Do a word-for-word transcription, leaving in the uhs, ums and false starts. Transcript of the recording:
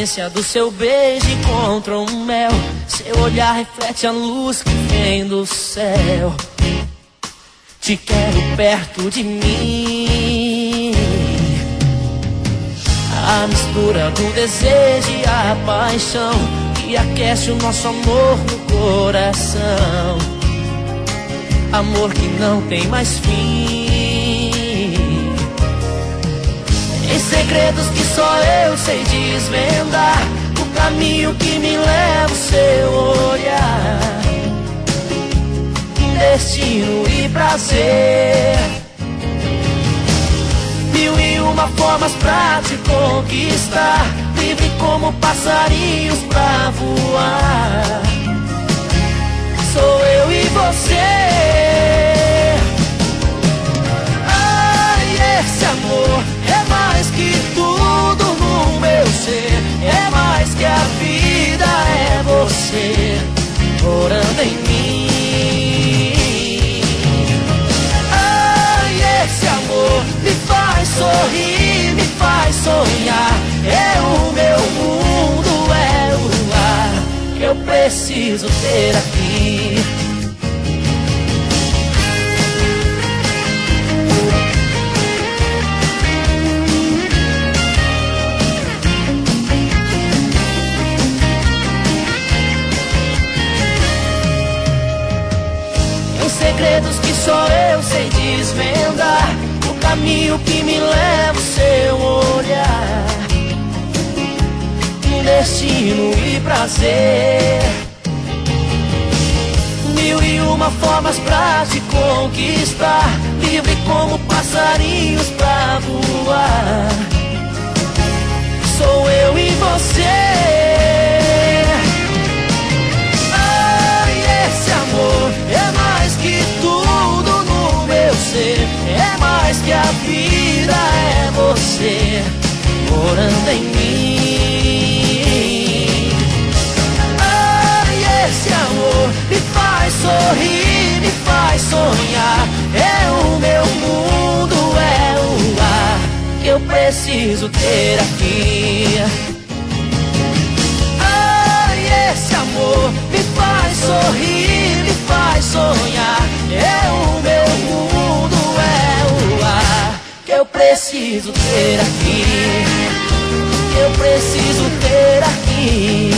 delícia do seu beijo encontra um mel. Seu olhar reflete a luz que vem do céu. Te quero perto de mim. A mistura do desejo e a paixão que aquece o nosso amor no coração. Amor que não tem mais fim. Em segredos que só eu sei desvendar, o caminho que me leva o seu olhar. Destino e prazer, mil e uma formas pra te conquistar. Livre como passarinhos pra voar. Sou eu e você. Ai, esse amor é mais que tudo no meu ser. É mais que a vida, é você morando em mim. Esse amor me faz sorrir, me faz sonhar. É o meu mundo, é o ar que eu preciso ter aqui. Em segredos que só eu sei desvendar, o caminho que me leva o seu olhar. Destino e prazer, mil e uma formas pra te conquistar. Livre como passarinhos pra voar. Sou eu e você. Ai, esse amor é mais que tudo no meu ser. É mais que a vida, é você morando em mim. Ai, esse amor me faz sorrir, me faz sonhar. É o meu mundo, é o ar que eu preciso ter aqui. Ai, esse amor me faz sorrir, me faz sonhar. É o meu mundo, é o ar que eu preciso ter aqui. Eu preciso ter aqui.